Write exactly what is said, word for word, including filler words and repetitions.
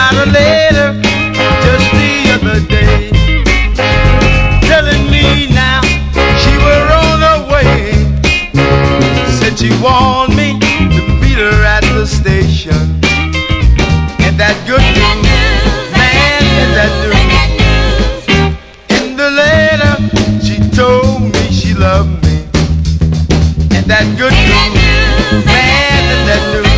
got a letter just the other day telling me now she were on her way. Said she wanted me to meet her at the station. And that good news, man, and that news. In the letter she told me she loved me. And that good news, man, and that news.